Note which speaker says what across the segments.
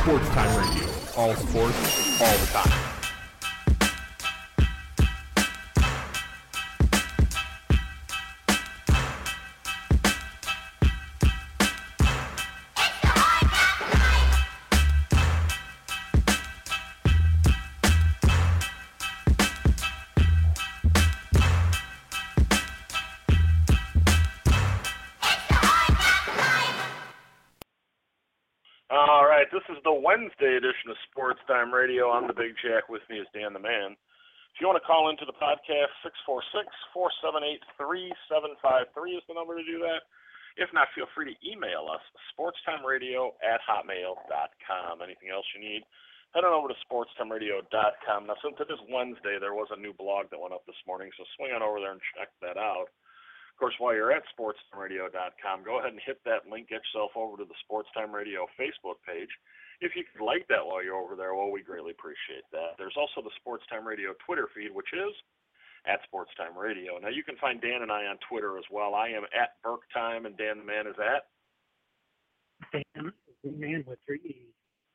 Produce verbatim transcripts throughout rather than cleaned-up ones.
Speaker 1: Sports Time Radio. All sports, all the time.
Speaker 2: All right, this is the Wednesday edition of Sports Time Radio. I'm the Big Jack. With me is Dan the Man. If you want to call into the podcast, six four six, four seven eight, three seven five three is the number to do that. If not, feel free to email us, sportstimeradio at hotmail dot com. Anything else you need, head on over to sportstimeradio dot com. Now, since it is Wednesday, there was a new blog that went up this morning, so swing on over there and check that out. Of course, while you're at sportstimeradio dot com, go ahead and hit that link. Get yourself over to the Sports Time Radio Facebook page. If you could like that while you're over there, well, we greatly appreciate that. There's also the Sports Time Radio Twitter feed, which is at Sports Time Radio. Now, you can find Dan and I on Twitter as well. I am at Burke Time, and Dan the Man is at?
Speaker 3: Dan the Man with three E's.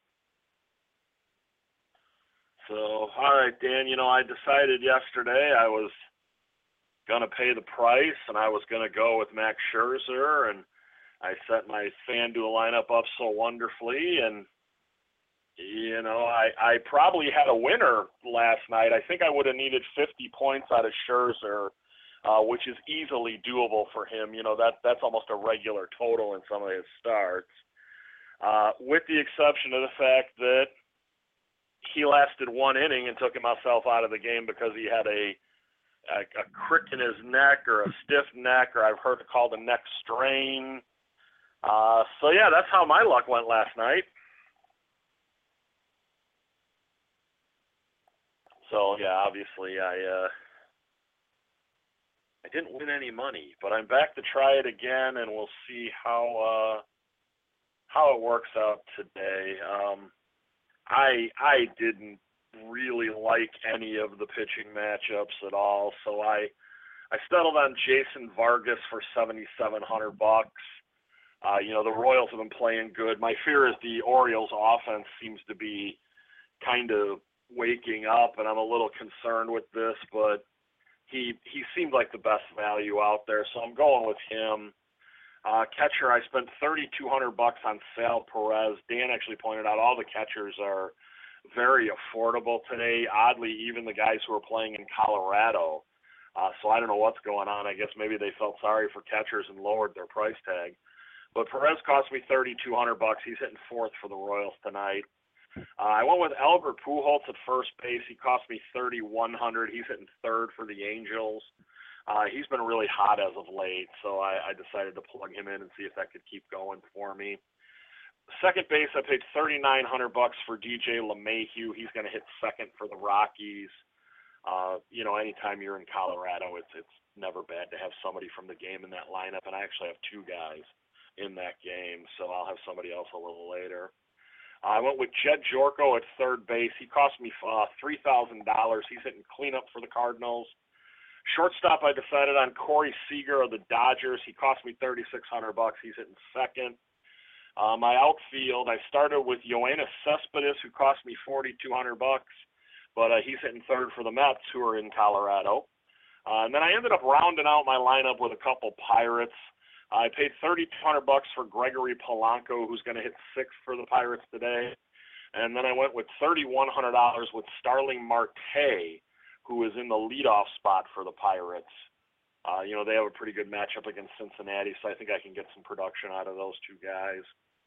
Speaker 2: So, all right, Dan, you know, I decided yesterday I was going to pay the price, and I was going to go with Max Scherzer, and I set my FanDuel lineup up so wonderfully, and, you know, I, I probably had a winner last night. I think I would have needed fifty points out of Scherzer, uh, which is easily doable for him. You know, that that's almost a regular total in some of his starts, uh, with the exception of the fact that he lasted one inning and took himself out of the game because he had a A, a crick in his neck or a stiff neck, or I've heard it called a neck strain. Uh, so, yeah, that's how my luck went last night. So, yeah, obviously I uh, I didn't win any money, but I'm back to try it again, and we'll see how uh, how it works out today. Um, I I didn't really like any of the pitching matchups at all, so I I settled on Jason Vargas for seventy-seven hundred bucks. Uh, you know, the Royals have been playing good. My fear is the Orioles offense seems to be kind of waking up, and I'm a little concerned with this, but he he seemed like the best value out there, so I'm going with him. Uh, catcher, I spent thirty-two hundred bucks on Sal Perez. Dan actually pointed out all the catchers are very affordable today. Oddly, even the guys who are playing in Colorado. Uh, so I don't know what's going on. I guess maybe they felt sorry for catchers and lowered their price tag. But Perez cost me thirty-two hundred bucks. He's hitting fourth for the Royals tonight. Uh, I went with Albert Pujols at first base. He cost me thirty-one hundred. He's hitting third for the Angels. Uh, he's been really hot as of late, so I, I decided to plug him in and see if that could keep going for me. Second base, I paid thirty-nine hundred bucks for D J LeMahieu. He's going to hit second for the Rockies. Uh, you know, anytime you're in Colorado, it's it's never bad to have somebody from the game in that lineup, and I actually have two guys in that game, so I'll have somebody else a little later. Uh, I went with Jed Jorko at third base. He cost me uh, three thousand dollars. He's hitting cleanup for the Cardinals. Shortstop, I decided on Corey Seager of the Dodgers. He cost me thirty-six hundred bucks. He's hitting second. Uh, my outfield, I started with Yoenis Cespedes, who cost me forty-two hundred bucks, but uh, he's hitting third for the Mets, who are in Colorado. Uh, and then I ended up rounding out my lineup with a couple Pirates. I paid thirty-two hundred bucks for Gregory Polanco, who's going to hit sixth for the Pirates today. And then I went with thirty-one hundred dollars with Starling Marte, who is in the leadoff spot for the Pirates. Uh, you know, they have a pretty good matchup against Cincinnati, so I think I can get some production out of those two guys.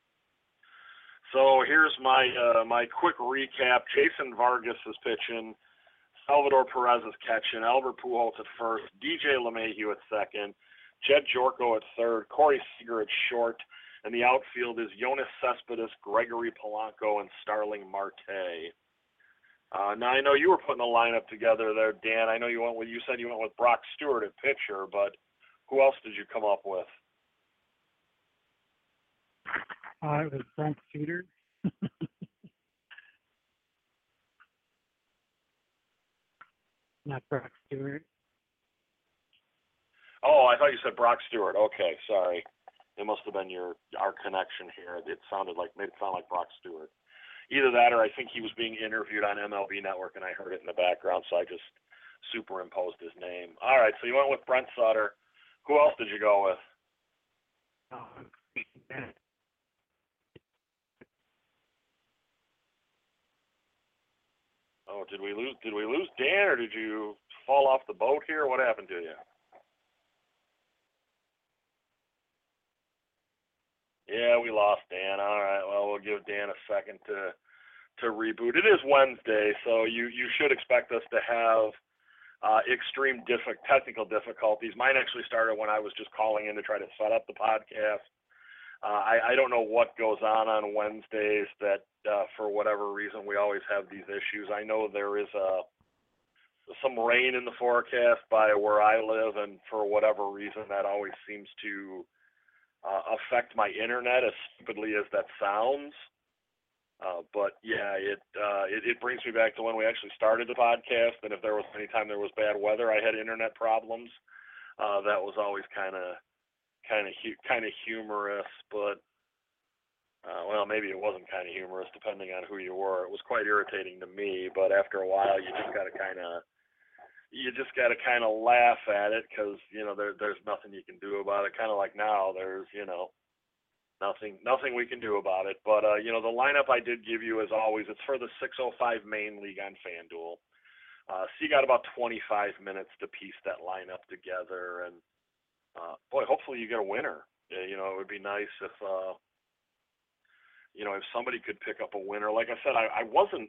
Speaker 2: So here's my uh, my quick recap. Jason Vargas is pitching. Salvador Perez is catching. Albert Pujols at first. D J LeMahieu at second. Jed Jorko at third. Corey Seager at short. And the outfield is Yoenis Cespedes, Gregory Polanco, and Starling Marte. Uh, now, I know you were putting a lineup together there, Dan. I know you went with, you said you went with Brock Stewart at pitcher, but who else did you come up with?
Speaker 3: Uh, it was Frank Suter. Not Brock Stewart.
Speaker 2: Oh, I thought you said Brock Stewart. Okay, sorry. It must have been your our connection here. It sounded like made it sound like Brock Stewart. either that or I think he was being interviewed on M L B Network and I heard it in the background, so I just superimposed his name. All right, so you went with Brent Sutter. Who else did you go with? Oh, did we lose? Did we lose Dan, or did you fall off the boat here? What happened to you? Yeah, we lost Dan. All right. Well, we'll give Dan a second to to reboot. It is Wednesday, so you you should expect us to have uh, extreme diff- technical difficulties. Mine actually started when I was just calling in to try to set up the podcast. Uh, I, I don't know what goes on on Wednesdays that uh, for whatever reason we always have these issues. I know there is a some rain in the forecast by where I live, and for whatever reason that always seems to uh, affect my internet, as stupidly as that sounds. Uh, but yeah, it, uh, it it brings me back to when we actually started the podcast, and if there was any time there was bad weather, I had internet problems. Uh, that was always kind of kind of hu- kind of humorous, but uh, well, maybe it wasn't kind of humorous depending on who you were. It was quite irritating to me, but after a while, you just got to kind of you just got to kind of laugh at it because you know there there's nothing you can do about it. Kind of like now, there's you know nothing nothing we can do about it. But uh, you know the lineup I did give you, as always, it's for the six oh five main league on FanDuel. Uh, so you got about twenty-five minutes to piece that lineup together, and uh, boy, hopefully you get a winner. Uh, you know, it would be nice if uh, you know if somebody could pick up a winner. Like I said, I, I wasn't.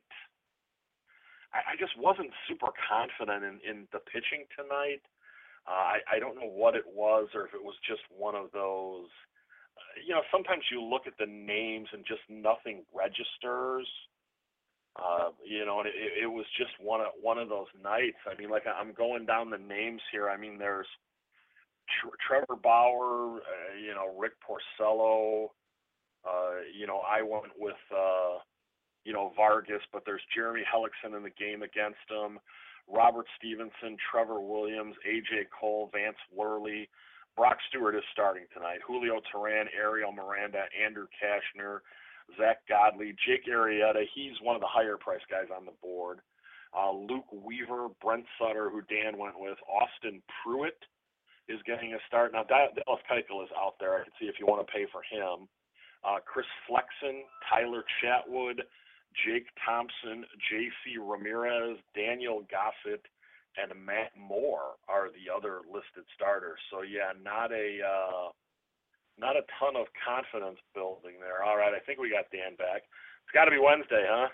Speaker 2: I just wasn't super confident in, in the pitching tonight. Uh, I, I don't know what it was or if it was just one of those, uh, you know, sometimes you look at the names and just nothing registers. Uh, you know, and it, it was just one of, one of those nights. I mean, like I'm going down the names here. I mean, there's Tr- Trevor Bauer, uh, you know, Rick Porcello. Uh, you know, I went with, uh, you know, Vargas, but there's Jeremy Hellickson in the game against him, Robert Stevenson, Trevor Williams, A J Cole, Vance Worley. Brock Stewart is starting tonight. Julio Teheran, Ariel Miranda, Andrew Cashner, Zach Godley, Jake Arrieta. He's one of the higher price guys on the board. Uh, Luke Weaver, Brent Sutter, who Dan went with. Austin Pruitt is getting a start. Now, Dallas Keuchel is out there. I can see if you want to pay for him. Uh, Chris Flexen, Tyler Chatwood, Jake Thompson, J C Ramirez, Daniel Gossett, and Matt Moore are the other listed starters. So yeah, not a uh, not a ton of confidence building there. All right, I think we got Dan back. It's got to be Wednesday, huh?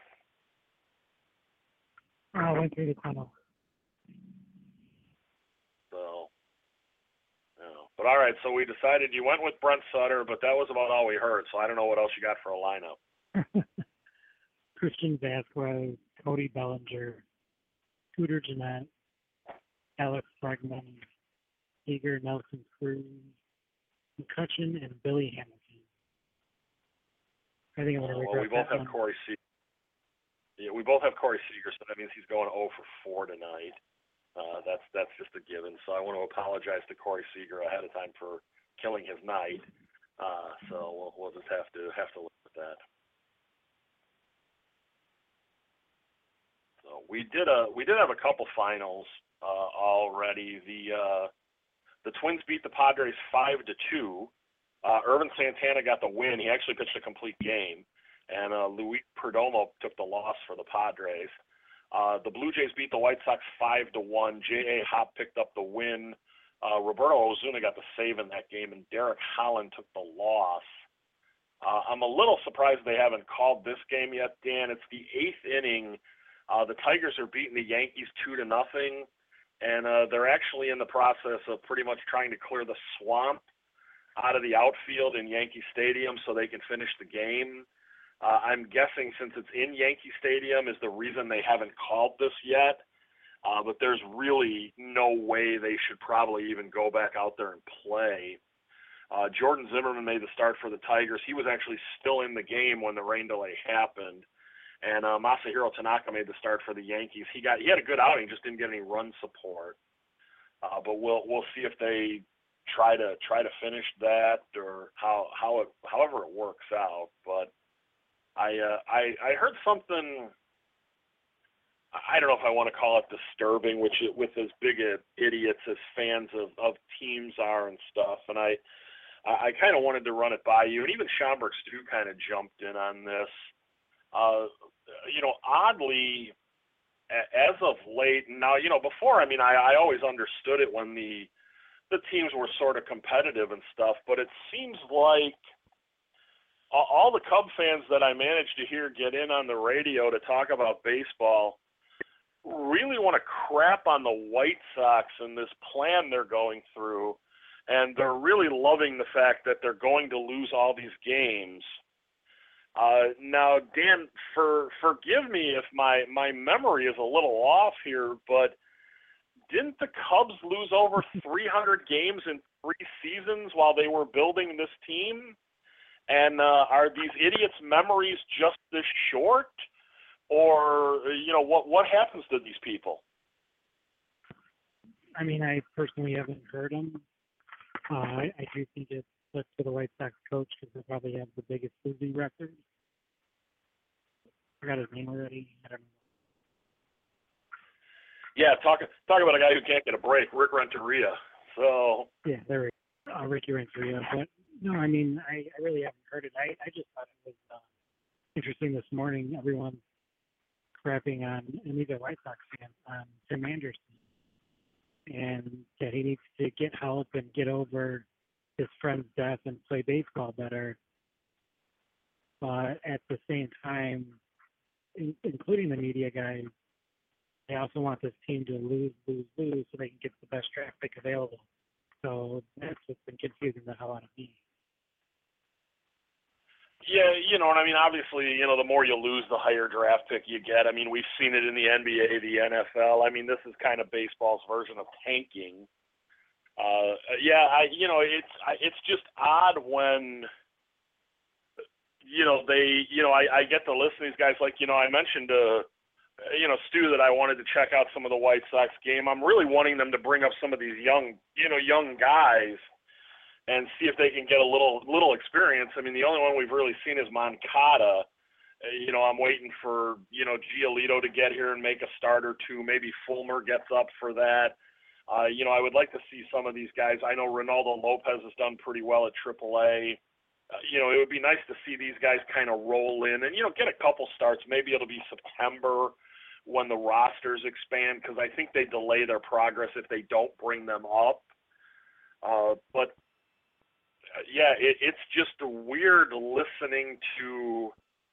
Speaker 3: I went through the tunnel.
Speaker 2: So, yeah. But all right, so we decided you went with Brent Sutter, but that was about all we heard. So I don't know what else you got for a lineup.
Speaker 3: Christian Vasquez, Cody Bellinger, Scooter Jeanette, Alex Bregman, Eager Nelson Cruz, McCutcheon, and Billy Hamilton. I think I'm going to regret
Speaker 2: Well, we both
Speaker 3: that
Speaker 2: have
Speaker 3: one.
Speaker 2: Corey Seager. Yeah, we both have Corey Seager, so that means he's going oh for four tonight. Uh, that's that's just a given. So I want to apologize to Corey Seager ahead of time for killing his night. Uh, so we'll, we'll just have to have to live with that. So we did a we did have a couple finals uh, already. The uh, the Twins beat the Padres five to two. Uh, Irvin Santana got the win. He actually pitched a complete game, and uh, Luis Perdomo took the loss for the Padres. Uh, the Blue Jays beat the White Sox five to one. J A. Happ picked up the win. Uh, Roberto Ozuna got the save in that game, and Derek Holland took the loss. Uh, I'm a little surprised they haven't called this game yet, Dan. It's the eighth inning. Uh, the Tigers are beating the Yankees two to nothing, and uh, they're actually in the process of pretty much trying to clear the swamp out of the outfield in Yankee Stadium so they can finish the game. Uh, I'm guessing since it's in Yankee Stadium is the reason they haven't called this yet, uh, but there's really no way they should probably even go back out there and play. Uh, Jordan Zimmerman made the start for the Tigers. He was actually still in the game when the rain delay happened. And uh, Masahiro Tanaka made the start for the Yankees. He got he had a good outing, just didn't get any run support. Uh, but we'll we'll see if they try to try to finish that or how how it however it works out. But I uh, I I heard something. I don't know if I want to call it disturbing, which is, with as big a idiots as fans of, of teams are and stuff. And I I, I kind of wanted to run it by you, and even Schomburg Stu kind of jumped in on this. Uh, you know, oddly, as of late, now, you know, before, I mean, I, I always understood it when the the teams were sort of competitive and stuff, but it seems like all the Cub fans that I managed to hear get in on the radio to talk about baseball really want to crap on the White Sox and this plan they're going through, and they're really loving the fact that they're going to lose all these games. Uh, now, Dan, for forgive me if my, my memory is a little off here, but didn't the Cubs lose over three hundred games in three seasons while they were building this team? And uh, are these idiots' memories just this short? Or, you know, what what happens to these people?
Speaker 3: I mean, I personally haven't heard them. Uh, I, I do think it's up to the White Sox coach because they probably have the biggest losing record. I forgot his name already. I don't know.
Speaker 2: Yeah, talk talk about a guy who can't get a break, Rick Renteria. So
Speaker 3: yeah, there we go. Uh, Ricky Renteria. But no, I mean, I, I really haven't heard it. I, I just thought it was uh, interesting this morning. Everyone crapping on, and these are White Sox fans, on Tim Anderson, and that he needs to get help and get over his friend's death and play baseball better. But at the same time, in, including the media guys, they also want this team to lose, lose, lose so they can get the best draft pick available. So that's what's been confusing the hell out of me.
Speaker 2: Yeah, you know, and I mean, obviously, you know, the more you lose, the higher draft pick you get. I mean, we've seen it in the N B A, the N F L. I mean, this is kind of baseball's version of tanking. Uh, yeah, I, you know, it's I, it's just odd when, you know, they, you know, I, I get to listen to these guys. Like, you know, I mentioned, uh, you know, Stu, that I wanted to check out some of the White Sox game. I'm really wanting them to bring up some of these young, you know, young guys and see if they can get a little little experience. I mean, the only one we've really seen is Moncada. Uh, you know, I'm waiting for, you know, Giolito to get here and make a start or two. Maybe Fulmer gets up for that. Uh, you know, I would like to see some of these guys. I know Ronaldo Lopez has done pretty well at triple A. Uh, you know, it would be nice to see these guys kind of roll in and, you know, get a couple starts. Maybe it'll be September when the rosters expand, because I think they delay their progress if they don't bring them up. Uh, but, uh, yeah, it, it's just weird listening to,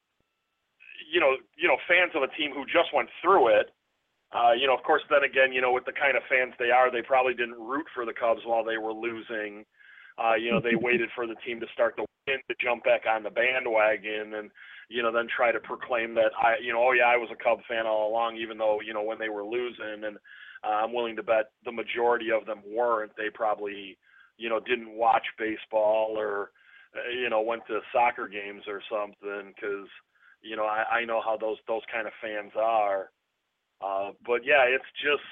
Speaker 2: you know, you know, fans of a team who just went through it. Uh, you know, of course, then again, you know, with the kind of fans they are, they probably didn't root for the Cubs while they were losing. Uh, you know, they waited for the team to start the win to jump back on the bandwagon and, you know, then try to proclaim that, I, you know, oh, yeah, I was a Cub fan all along, even though, you know, when they were losing. And uh, I'm willing to bet the majority of them weren't. They probably, you know, didn't watch baseball or, uh, you know, went to soccer games or something because, you know, I, I know how those, those kind of fans are. Uh, but, yeah, it's just,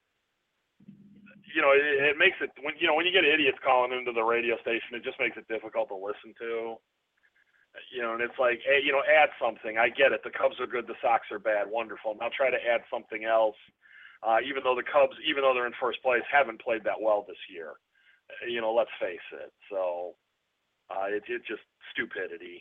Speaker 2: you know, it, it makes it, when you know, when you get idiots calling into the radio station, it just makes it difficult to listen to. You know, and it's like, hey, you know, add something. I get it. The Cubs are good. The Sox are bad. Wonderful. Now try to add something else. Uh, even though the Cubs, even though they're in first place, haven't played that well this year. Uh, you know, let's face it. So uh, it, it's just stupidity.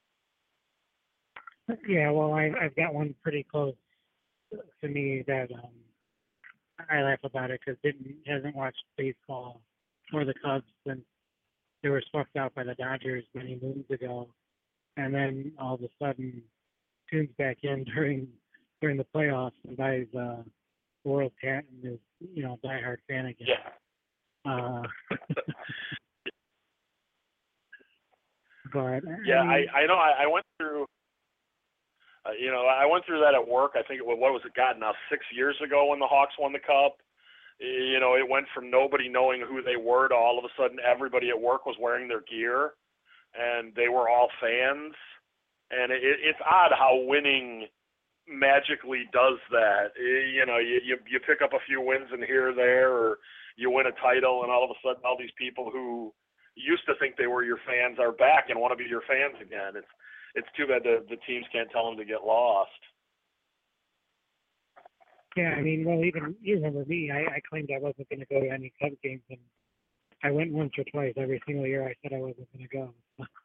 Speaker 3: Yeah, well, I, I've got one pretty close to me that um, I laugh about it because didn't hasn't watched baseball for the Cubs since they were swept out by the Dodgers many moons ago, and then all of a sudden tunes back in during during the playoffs and buys uh, World Cat and is, you know, diehard fan again.
Speaker 2: Yeah.
Speaker 3: Uh, but
Speaker 2: yeah,
Speaker 3: I, mean,
Speaker 2: I, I know. I, I went through. Uh, you know, I went through that at work. I think it was, what was it, God, now six years ago when the Hawks won the Cup. You know, it went from nobody knowing who they were to all of a sudden everybody at work was wearing their gear, and they were all fans. And it, it's odd how winning magically does that. You know, you, you you pick up a few wins in here or there, or you win a title, and all of a sudden all these people who used to think they were your fans are back and want to be your fans again. It's it's too bad the the teams can't tell them to get lost.
Speaker 3: Yeah, I mean, well, even you remember me. I, I claimed I wasn't going to go to any Cubs games, and I went once or twice every single year. I said I wasn't going to go.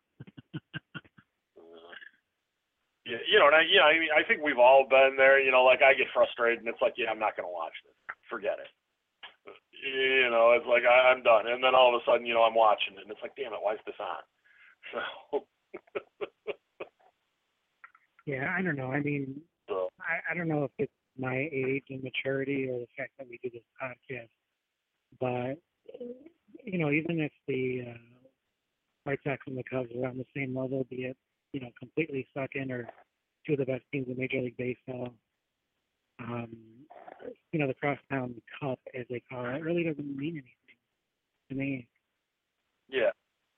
Speaker 2: Yeah, you know, and I, you know, I mean, I think we've all been there. You know, like I get frustrated, and it's like, yeah, I'm not going to watch this. Forget it. You know, it's like I, I'm done, and then all of a sudden, you know, I'm watching it, and it's like, damn it, why is this on? So.
Speaker 3: Yeah, I don't know. I mean,
Speaker 2: so.
Speaker 3: I, I don't know if it's my age and maturity or the fact that we do this podcast, but you know, even if the uh, White Sox and the Cubs are on the same level, be it you know completely sucking or two of the best teams in Major League Baseball, um, you know, the Crosstown Cup, as they call it, really doesn't mean anything to me.
Speaker 2: Yeah.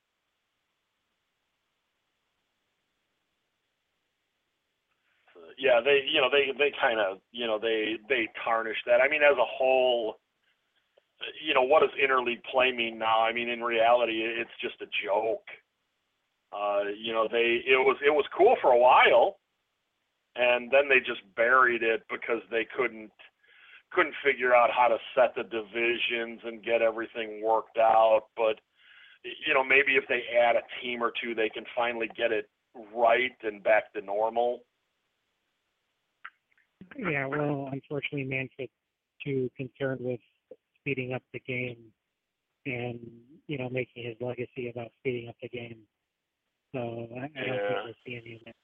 Speaker 2: Yeah, they, you know, they, they kind of, you know, they, they tarnish that. I mean, as a whole, you know, what does interleague play mean now? I mean, in reality, it's just a joke. Uh, you know, they, it was, it was cool for a while, and then they just buried it because they couldn't, couldn't figure out how to set the divisions and get everything worked out. But, you know, maybe if they add a team or two, they can finally get it right and back to normal.
Speaker 3: Yeah, well, unfortunately, Manfred's too concerned with speeding up the game and, you know, making his legacy about speeding up the game. So I, I don't
Speaker 2: Yeah.
Speaker 3: think we'll see any of that.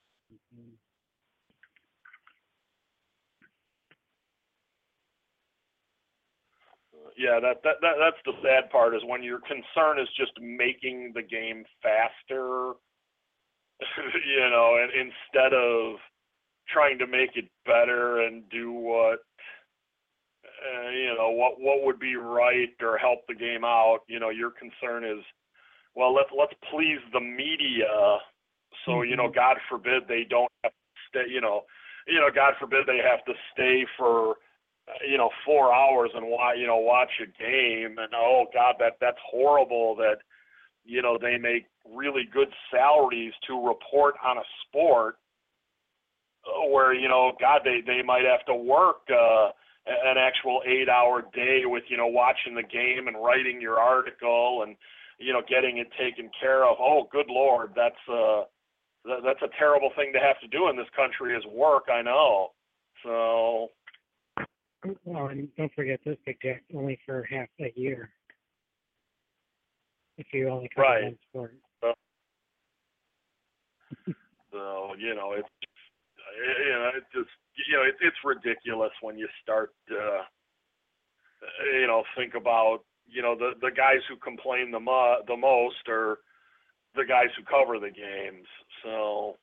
Speaker 2: Yeah, that, that that that's the sad part, is when your concern is just making the game faster, you know, and instead of trying to make it better and do what, uh, you know, what what would be right or help the game out. You know, your concern is, well, let's let's please the media, so mm-hmm. you know, God forbid they don't have to stay. You know, you know, God forbid they have to stay for, you know, four hours and why you know watch a game, and oh God, that that's horrible that, you know, they make really good salaries to report on a sport where, you know, God, they, they might have to work uh, an actual eight-hour day with, you know, watching the game and writing your article and, you know, getting it taken care of. Oh, good Lord, that's uh, th- that's a terrible thing to have to do in this country, is work, I know. So.
Speaker 3: Well, and don't forget this, Big Jack, only for half a year. If you only cover
Speaker 2: right.
Speaker 3: one sport.
Speaker 2: So, so, you know, it's, you know, it's just, you know, it's it's ridiculous when you start, uh, you know, think about, you know, the, the guys who complain the mo- the most are the guys who cover the games. So,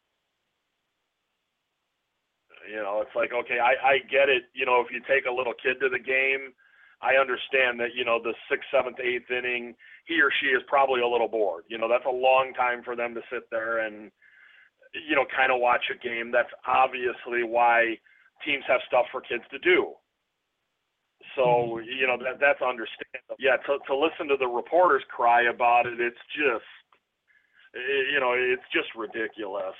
Speaker 2: you know, it's like, okay, I, I get it. You know, if you take a little kid to the game, I understand that, you know, the sixth, seventh, eighth inning, he or she is probably a little bored. You know, that's a long time for them to sit there and, you know, kind of watch a game. That's obviously why teams have stuff for kids to do. So, you know, that that's understandable. Yeah, to to listen to the reporters cry about it, it's just, you know, it's just ridiculous.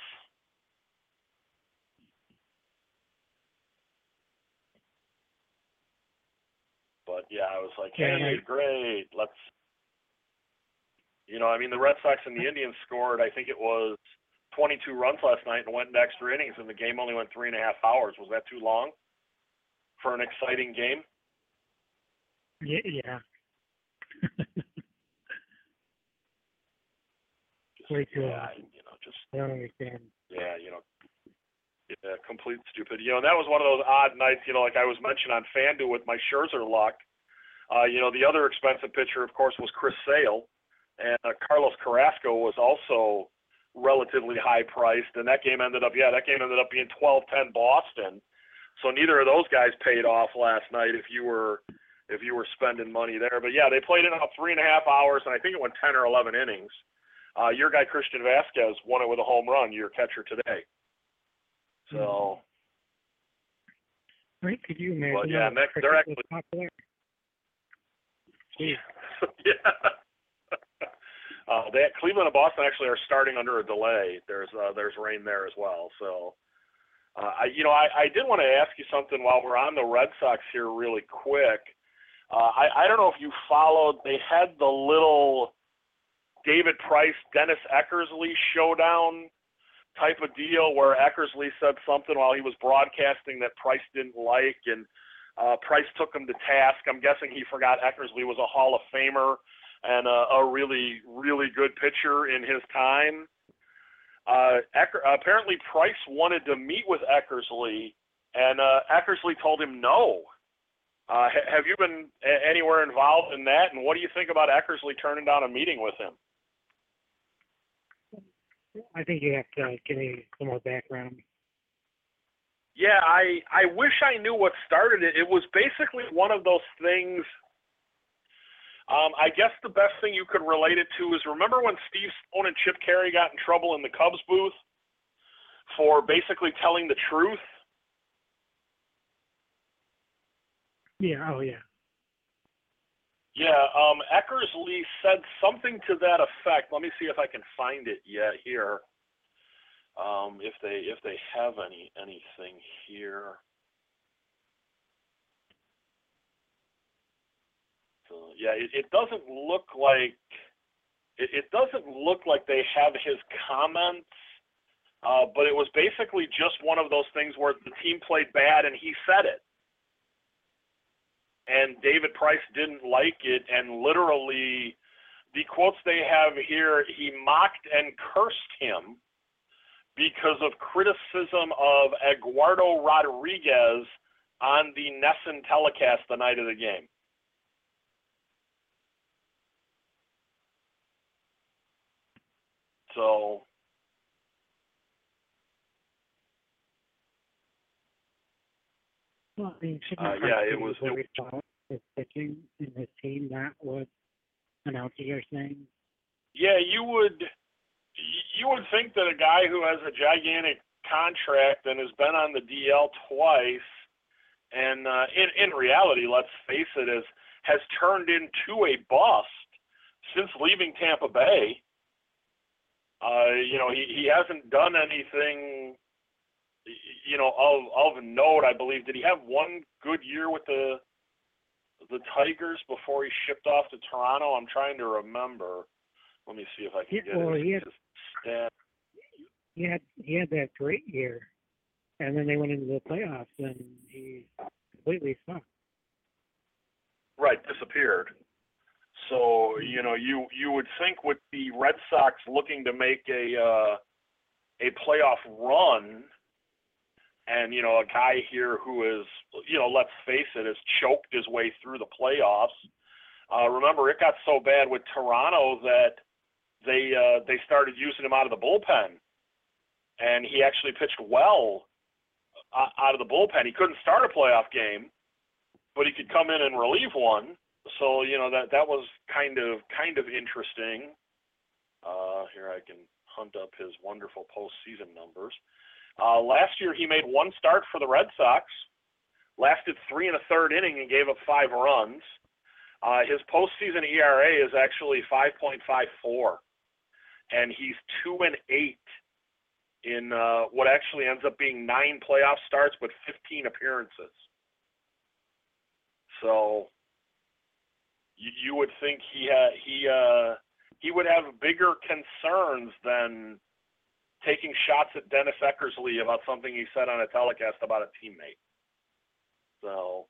Speaker 2: But yeah, I was like, hey,
Speaker 3: Yeah, right.
Speaker 2: great, let's, you know, I mean, the Red Sox and the Indians scored, I think it was twenty-two runs last night and went into extra innings, and the game only went three and a half hours. Was that too long for an exciting game?
Speaker 3: Yeah. yeah.
Speaker 2: just,
Speaker 3: Way too
Speaker 2: yeah,
Speaker 3: long.
Speaker 2: you know, just.
Speaker 3: I don't understand.
Speaker 2: Yeah, you know, yeah, complete stupid. You know, and that was one of those odd nights, you know, like I was mentioning on FanDuel with my Scherzer luck. Uh, you know, the other expensive pitcher, of course, was Chris Sale, and uh, Carlos Carrasco was also relatively high priced, and that game ended up, yeah, that game ended up being twelve ten Boston. So neither of those guys paid off last night if you were if you were spending money there. But yeah, they played it out three and a half hours, and I think it went ten or eleven innings. Uh, your guy Christian Vasquez won it with a home run, your catcher today. So.
Speaker 3: Right? Could you imagine?
Speaker 2: Well, yeah,
Speaker 3: that
Speaker 2: next, they're actually
Speaker 3: popular?
Speaker 2: yeah. Uh, they, Cleveland and Boston actually are starting under a delay. There's uh, there's rain there as well. So, uh, I you know I, I did want to ask you something while we're on the Red Sox here really quick. Uh, I I don't know if you followed. They had the little David Price, Dennis Eckersley showdown type of deal where Eckersley said something while he was broadcasting that Price didn't like, and uh, Price took him to task. I'm guessing he forgot Eckersley was a Hall of Famer and a, a really, really good pitcher in his time. Uh, Ecker, apparently Price wanted to meet with Eckersley, and uh, Eckersley told him no. Uh, ha- have you been a- anywhere involved in that, and what do you think about Eckersley turning down a meeting with him?
Speaker 3: I think you have to give me some more background.
Speaker 2: Yeah, I I wish I knew what started it. It was basically one of those things. Um, I guess the best thing you could relate it to is, remember when Steve Stone and Chip Carey got in trouble in the Cubs booth for basically telling the truth?
Speaker 3: Yeah, oh yeah.
Speaker 2: Yeah, um, Eckersley said something to that effect. Let me see if I can find it yet here. Um, if they if they have any anything here. So yeah, it, it doesn't look like it, it doesn't look like they have his comments. Uh, but it was basically just one of those things where the team played bad and he said it. And David Price didn't like it, and literally, the quotes they have here, he mocked and cursed him because of criticism of Eduardo Rodriguez on the Nesson telecast the night of the game. So,
Speaker 3: Well, I mean, shouldn't
Speaker 2: uh,
Speaker 3: Price
Speaker 2: yeah,
Speaker 3: be
Speaker 2: it was.
Speaker 3: worried
Speaker 2: It,
Speaker 3: about his pitching in his team, not what announcers are saying?
Speaker 2: yeah, you would. You would think that a guy who has a gigantic contract and has been on the D L twice, and uh, in in reality, let's face it, is has turned into a bust since leaving Tampa Bay. Uh, you know, he, he hasn't done anything, you know, of of note. I believe, did he have one good year with the the Tigers before he shipped off to Toronto? I'm trying to remember. Let me see if I can
Speaker 3: Yeah,
Speaker 2: get
Speaker 3: well,
Speaker 2: his,
Speaker 3: he had,
Speaker 2: his stat.
Speaker 3: he had he had that great year, and then they went into the playoffs, and he completely sucked.
Speaker 2: Right, disappeared. So, you know, you you would think with the Red Sox looking to make a uh, a playoff run, and, you know, a guy here who is, you know, let's face it, has choked his way through the playoffs. Uh, remember, it got so bad with Toronto that they uh, they started using him out of the bullpen, and he actually pitched well uh, out of the bullpen. He couldn't start a playoff game, but he could come in and relieve one. So, you know, that that was kind of kind of interesting. Uh, here I can hunt up his wonderful postseason numbers. Uh, last year he made one start for the Red Sox, lasted three and a third inning and gave up five runs. Uh, his postseason E R A is actually five point five four, and he's two and eight in uh, what actually ends up being nine playoff starts, but fifteen appearances. So you, you would think he ha- he uh, he would have bigger concerns than taking shots at Dennis Eckersley about something he said on a telecast about a teammate. So.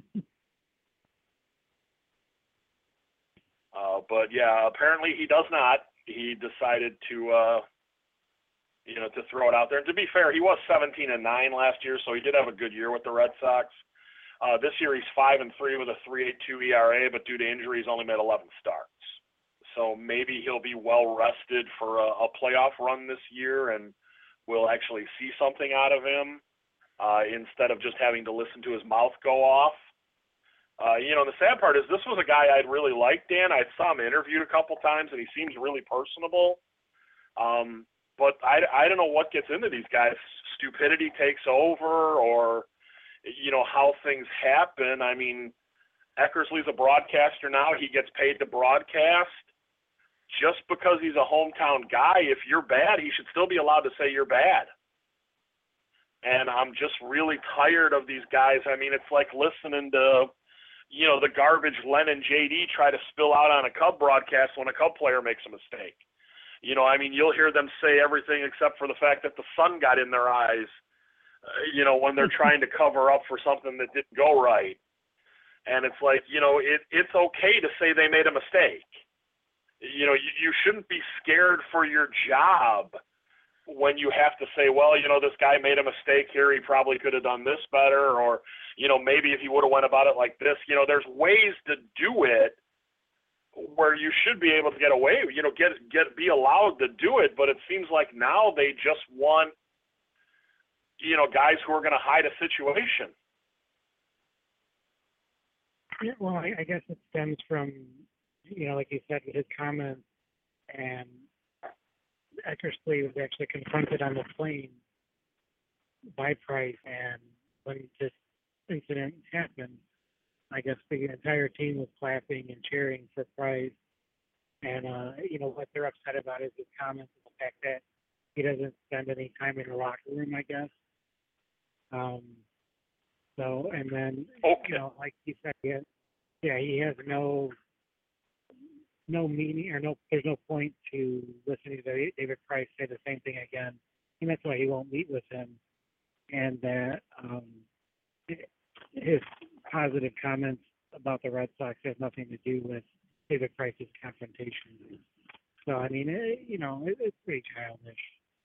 Speaker 2: Uh, but yeah, apparently he does not. He decided to, uh, you know, to throw it out there. And to be fair, he was seventeen and nine last year, so he did have a good year with the Red Sox. Uh, this year he's five and three with a three point eight two E R A, but due to injuries, only made eleven starts. So maybe he'll be well rested for a, a playoff run this year, and we'll actually see something out of him uh, instead of just having to listen to his mouth go off. Uh, you know, the sad part is this was a guy I'd really liked, Dan. I saw him interviewed a couple times, and he seems really personable. Um, but I, I don't know what gets into these guys. Stupidity takes over, or, you know, how things happen. I mean, Eckersley's a broadcaster now. He gets paid to broadcast. just because he's a hometown guy, if you're bad, he should still be allowed to say you're bad. And I'm just really tired of these guys. I mean, it's like listening to, you know, the garbage Len and J D try to spill out on a Cub broadcast when a Cub player makes a mistake. You know, I mean, you'll hear them say everything except for the fact that the sun got in their eyes, uh, you know, when they're trying to cover up for something that didn't go right. And it's like, you know, it, it's okay to say they made a mistake. You know, you, you shouldn't be scared for your job when you have to say, well, you know, this guy made a mistake here. He probably could have done this better. Or, you know, maybe if he would have went about it like this, you know, there's ways to do it where you should be able to get away, you know, get, get, be allowed to do it. But it seems like now they just want, you know, guys who are going to hide a situation.
Speaker 3: Yeah, well, I, I guess it stems from, you know, like you said, with his comments, and Eckersley was actually confronted on the plane by Price, and when this incident happened, I guess the entire team was clapping and cheering for Price. And, uh, you know, what they're upset about is his comments and the fact that he doesn't spend any time in the locker room, I guess. Um, so, and then,
Speaker 2: okay.
Speaker 3: you know, like you said, he has, yeah, he has no no meaning, or no, there's no point to listening to David Price say the same thing again. And that's why he won't meet with him. And that um, his positive comments about the Red Sox has nothing to do with David Price's confrontation. So, I mean, it, you know, it, it's pretty childish.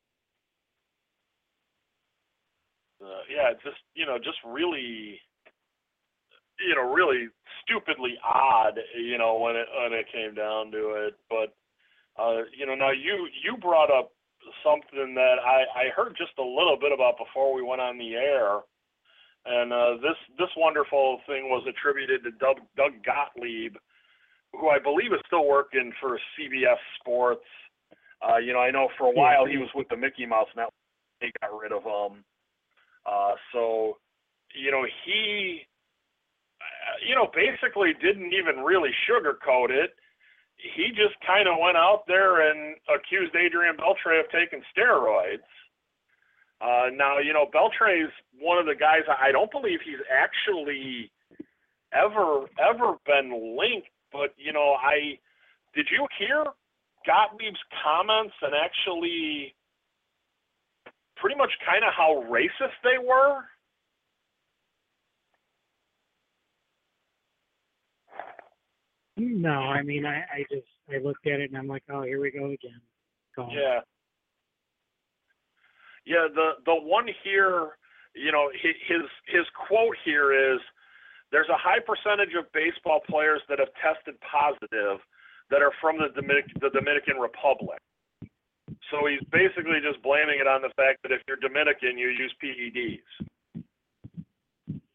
Speaker 2: Uh, yeah, just, you know, just really, you know, really stupidly odd, you know, when it when it came down to it. But, uh, you know, now you, you brought up something that I, I heard just a little bit about before we went on the air. And uh, this this wonderful thing was attributed to Doug, Doug Gottlieb, who I believe is still working for C B S Sports. Uh, you know, I know for a while he was with the Mickey Mouse Network. They got rid of him. Uh, so, you know, he, you know, basically didn't even really sugarcoat it. He just kind of went out there and accused Adrian Beltre of taking steroids. Uh, now, you know, Beltre is one of the guys, I don't believe he's actually ever, ever been linked, but, you know, I, did you hear Gottlieb's comments and actually pretty much kind of how racist they were?
Speaker 3: No, I mean, I, I just, I looked at it and I'm like, oh, here we go again. Go
Speaker 2: Yeah. Yeah, the, the one here, you know, his, his quote here is, there's a high percentage of baseball players that have tested positive that are from the Dominican, the Dominican Republic. So he's basically just blaming it on the fact that if you're Dominican, you use P E Ds.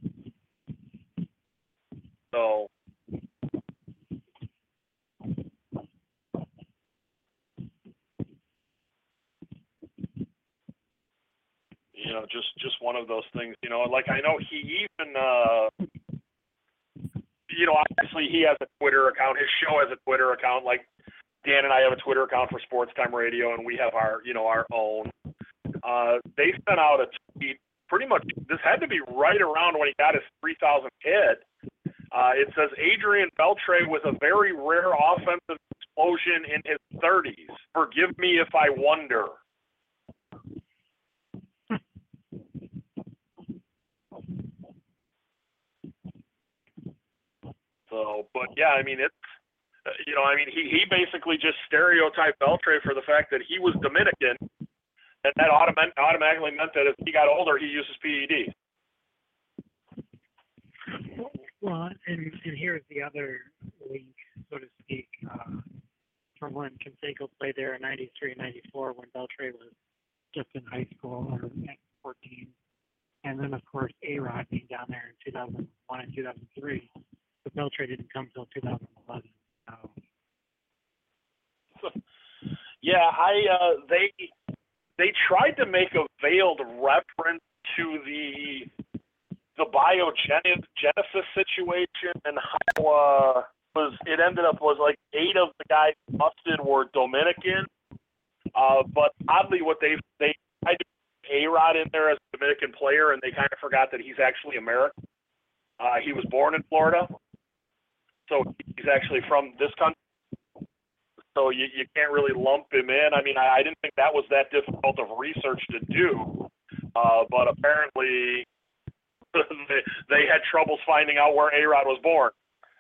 Speaker 2: So, you know, just, just one of those things, you know, like I know he even, uh, you know, obviously he has a Twitter account. His show has a Twitter account. Like Dan and I have a Twitter account for Sports Time Radio, and we have our, you know, our own. Uh, they sent out a tweet pretty much, this had to be right around when he got his three thousandth hit. Uh, it says, Adrian Beltre with a very rare offensive explosion in his thirties. Forgive me if I wonder. So, but yeah, I mean, it's, uh, you know, I mean, he, he basically just stereotyped Beltre for the fact that he was Dominican, and that automat- automatically meant that as he got older, he uses P E Ds.
Speaker 3: Well, and, and here's the other link, so to speak, uh, from when Canseco played there in ninety-three, ninety-four, when Beltre was just in high school, or at fourteen. And then, of course, A-Rod being down there in two thousand one and two thousand three. But Beltre didn't come till two thousand eleven. So.
Speaker 2: Yeah, I uh, they they tried to make a veiled reference to the the biogenesis situation and how uh, was it ended up was like eight of the guys busted were Dominican. Uh, but oddly, what they they tried to put A-Rod in there as a Dominican player, and they kind of forgot that he's actually American. Uh, he was born in Florida, so he's actually from this country. So you, you can't really lump him in. I mean, I, I didn't think that was that difficult of research to do, uh, but apparently they, they had troubles finding out where A-Rod was born.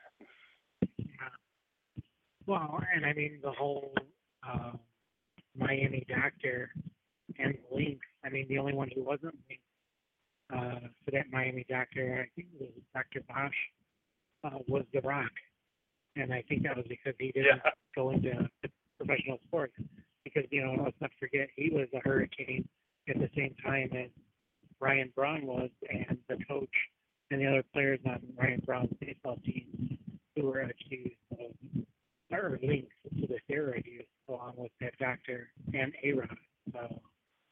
Speaker 3: Well, and I mean, the whole uh, Miami doctor and Lynx, I mean, the only one who wasn't linked uh, for that Miami doctor, I think it was Doctor Bosch, uh, was The Rock. And I think that was because he didn't
Speaker 2: Yeah.
Speaker 3: go into professional sports. Because, you know, let's not forget, he was a Hurricane at the same time as Ryan Braun was, and the coach and the other players on Ryan Braun's baseball team who were accused of, or linked to the steroid use, along with that doctor and A-Rod. So,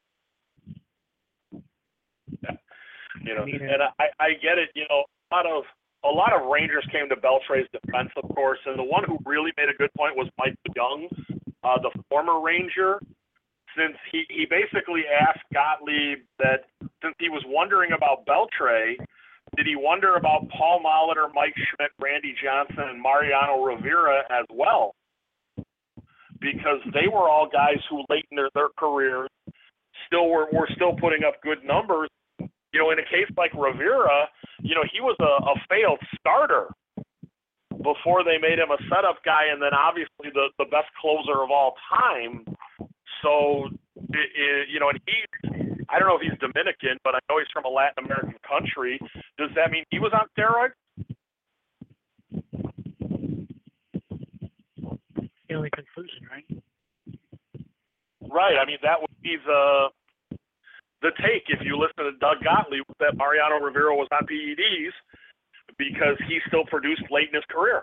Speaker 2: Yeah. You know,
Speaker 3: I mean,
Speaker 2: and I, I get it. You know, a lot of a lot of Rangers came to Beltre's defense, of course, and the one who really made a good point was Mike Young, uh, the former Ranger, since he, he basically asked Gottlieb that since he was wondering about Beltre, did he wonder about Paul Molitor, Mike Schmidt, Randy Johnson, and Mariano Rivera as well? Because they were all guys who late in their, their careers still were, were still putting up good numbers. You know, in a case like Rivera, you know, he was a, a failed starter before they made him a setup guy, and then obviously the, the best closer of all time. So, it, it, you know, and he, I don't know if he's Dominican, but I know he's from a Latin American country. Does that mean he was on steroids?
Speaker 3: the only conclusion, right?
Speaker 2: Right. I mean, that would be the the take if you listen to Doug Gottlieb that Mariano Rivera was on P E Ds because he still produced late in his career.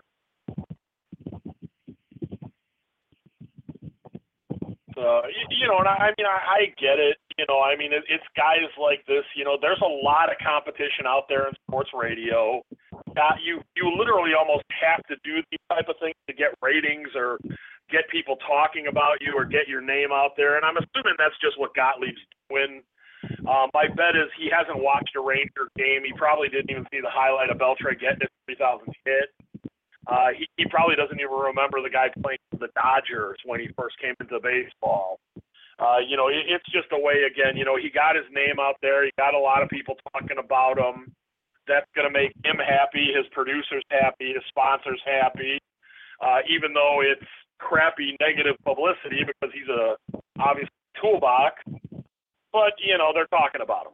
Speaker 2: Uh, you, you know, and I, I mean, I, I get it. You know, I mean, it, it's guys like this. You know, there's a lot of competition out there in sports radio. Uh, you you literally almost have to do these type of things to get ratings or get people talking about you or get your name out there. And I'm assuming that's just what Gottlieb's doing. Um, my bet is he hasn't watched a Ranger game. He probably didn't even see the highlight of Beltre getting his three thousandth hit. Uh, he, he probably doesn't even remember the guy playing for the Dodgers when he first came into baseball. Uh, you know, it, it's just a way, again, you know, he got his name out there. He got a lot of people talking about him. That's going to make him happy, his producers happy, his sponsors happy, uh, even though it's crappy negative publicity because he's a obvious toolbox. But, you know, they're talking about him.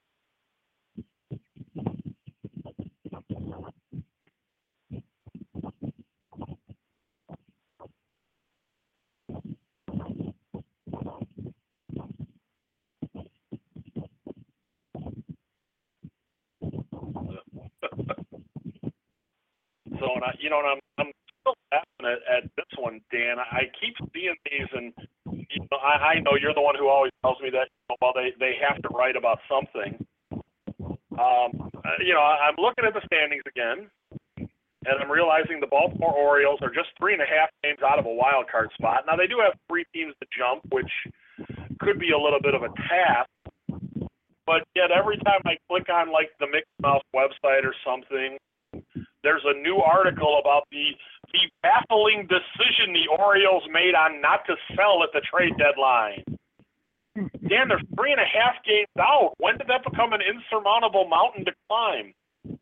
Speaker 2: So, and I, you know, and I'm, I'm still laughing at, at this one, Dan. I keep seeing these, and you know, I, I know you're the one who always tells me that, you know, well, they, they have to write about something. Um, you know, I'm looking at the standings again, and I'm realizing the Baltimore Orioles are just three and a half games out of a wild card spot. Now, they do have three teams to jump, which could be a little bit of a task. But yet, every time I click on, like, the Mickey Mouse website or something, there's a new article about the the baffling decision the Orioles made on not to sell at the trade deadline. Dan, they're three and a half games out. When did that become an insurmountable mountain to climb?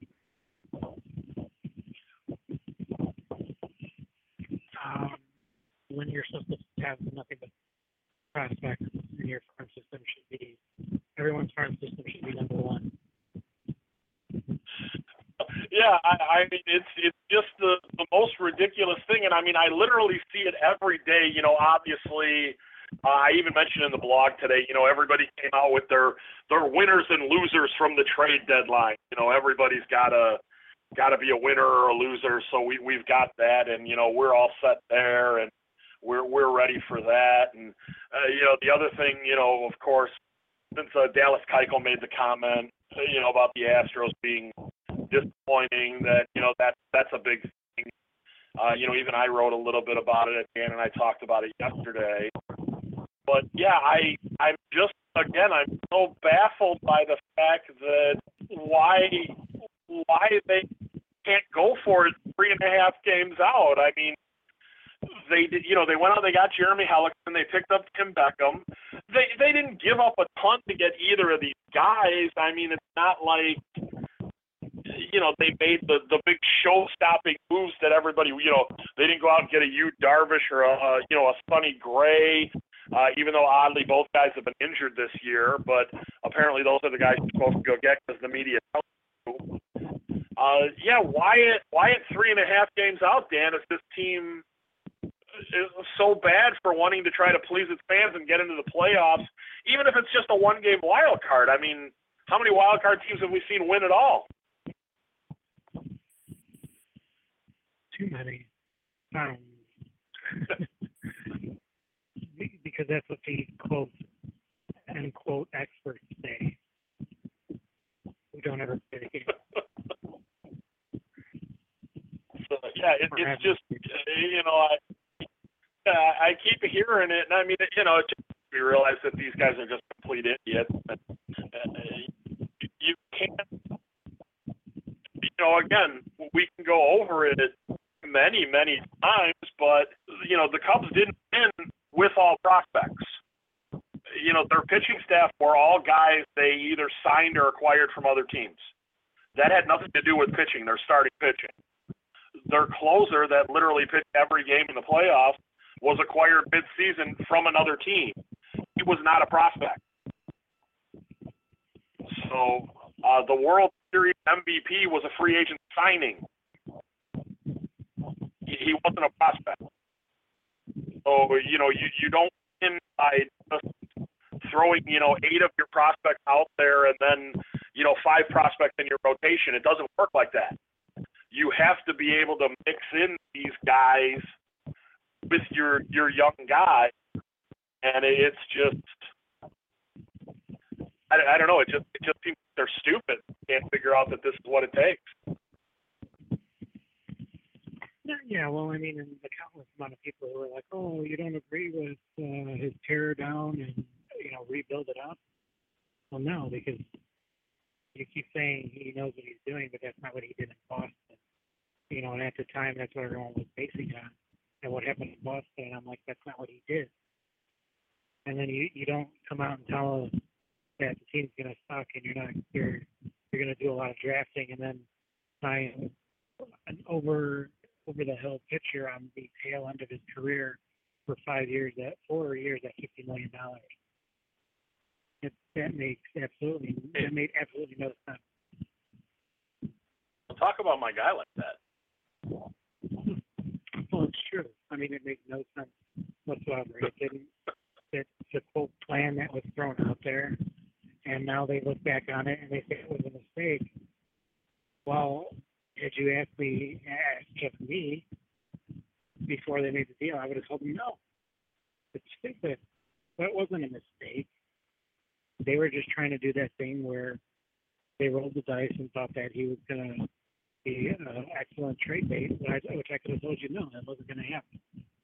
Speaker 3: Um, when you're supposed to have nothing but prospects, and your farm system should be, everyone's farm system should be number one.
Speaker 2: Yeah, I, I mean, it's it's just the, the most ridiculous thing. And, I mean, I literally see it every day. You know, obviously, uh, I even mentioned in the blog today, you know, everybody came out with their, their winners and losers from the trade deadline. You know, everybody's got to got to be a winner or a loser. So we, we've got that, and, you know, we're all set there, and we're, we're ready for that. And, uh, you know, the other thing, you know, of course, since uh, Dallas Keuchel made the comment, you know, about the Astros being disappointing, that, you know, that that's a big thing. Uh, you know, even I wrote a little bit about it, Dan and I talked about it yesterday. But yeah, I I'm just again I'm so baffled by the fact that why why they can't go for it three and a half games out. I mean, they did, you know, they went out, they got Jeremy Hellickson, they picked up Tim Beckham. They they didn't give up a ton to get either of these guys. I mean, it's not like, you know, they made the, the big show-stopping moves that everybody, you know, they didn't go out and get a Yu Darvish or a, a you know, a Sonny Gray, uh, even though oddly both guys have been injured this year, but apparently those are the guys you're supposed to go get because the media tells you. Uh, yeah, why at, why at three and a half games out, Dan, if this team is so bad for wanting to try to please its fans and get into the playoffs, even if it's just a one-game wild card? I mean, how many wild card teams have we seen win at all?
Speaker 3: Too many. Um, because that's what the quote end quote experts say. We don't ever play the game.
Speaker 2: So, yeah, it, it's just, you know, I I keep hearing it, and I mean, you know, it just, we realize that these guys are just complete idiots. You can't, you know, again, we can go over it many, many times, but, you know, the Cubs didn't win with all prospects. You know, their pitching staff were all guys they either signed or acquired from other teams. That had nothing to do with pitching, their starting pitching. Their closer that literally pitched every game in the playoffs was acquired mid-season from another team. He was not a prospect. So uh, the World Series M V P was a free agent signing. He, he wasn't a prospect. So, you know, you, you don't win by just throwing, you know, eight of your prospects out there and then, you know, five prospects in your rotation. It doesn't work like that. You have to be able to mix in these guys with your your young guy, and it's just, I, I don't know, it just it just seems they're stupid. Can't figure out that this is what it takes.
Speaker 3: Yeah, well, I mean, and the countless amount of people who are like, oh, you don't agree with uh, his tear down and, you know, rebuild it up. Well, no, because you keep saying he knows what he's doing, but that's not what he did in Boston. You know, and at the time, that's what everyone was basing on. And what happened in Boston, I'm like, that's not what he did. And then you, you don't come out and tell us that the team's going to suck and you're not you're you're going to do a lot of drafting and then sign an over over the hill pitcher on the tail end of his career for five years at four years at fifty million dollars. It, that makes absolutely that made absolutely no sense.
Speaker 2: Talk about my guy like that.
Speaker 3: Well, it's true. I mean, it makes no sense whatsoever. It didn't. It's a quote plan that was thrown out there, and now they look back on it and they say it was a mistake. Well, had you asked me, asked me before they made the deal, I would have told them no. It's stupid. But it wasn't a mistake. They were just trying to do that thing where they rolled the dice and thought that he was going to be an excellent trade bait, which I, which I could have told you no, that wasn't going to happen.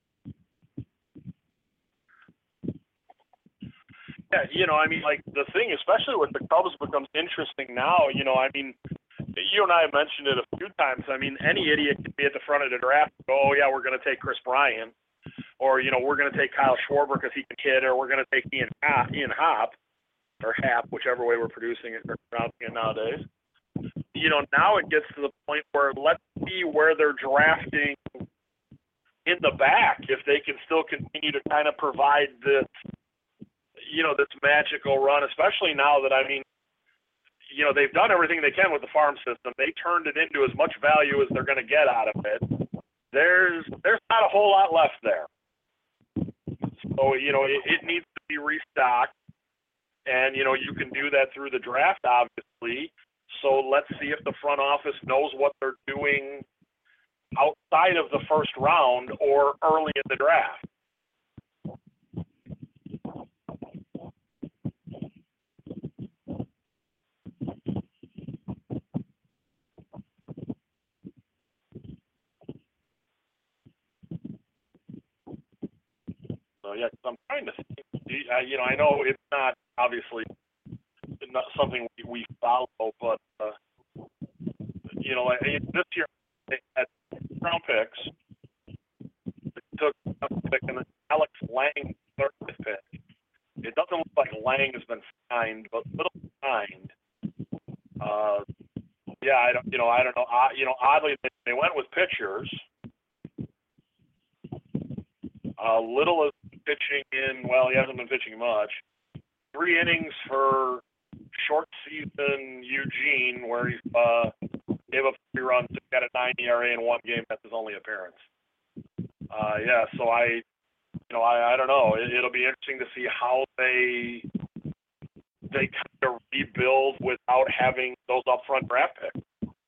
Speaker 2: Yeah, you know, I mean, like, the thing, especially with the Cubs, becomes interesting now. You know, I mean, you and I have mentioned it a few times. I mean, any idiot can be at the front of the draft and go, oh, yeah, we're going to take Chris Bryant. Or, you know, we're going to take Kyle Schwarber because he can hit. Or we're going to take Ian Happ, Ian Happ, or Happ, whichever way we're producing it or pronouncing it nowadays. You know, now it gets to the point where let's see where they're drafting in the back if they can still continue to kind of provide this, you know, this magical run, especially now that, I mean, you know, they've done everything they can with the farm system. They turned it into as much value as they're going to get out of it. There's there's not a whole lot left there. So, you know, it, it needs to be restocked. And, you know, you can do that through the draft, obviously. So let's see if the front office knows what they're doing outside of the first round or early in the draft. So yeah, 'cause I'm trying to think. Uh, you know, I know it's not obviously not something we, we follow, but uh, you know, like this year they had round picks. They took a pick and then Alex Lang third pick. It doesn't look like Lang has been signed, but Little signed. Uh, yeah, I don't. You know, I don't know. Uh, you know, oddly they, they went with pitchers. Uh, Little is pitching in. Well, he hasn't been pitching much. Three innings for short season Eugene, where he uh, gave up three runs, got a nine E R A in one game. That's his only appearance. Uh, yeah, so I, you know, I, I don't know. It, it'll be interesting to see how they they kind of rebuild without having those upfront draft picks.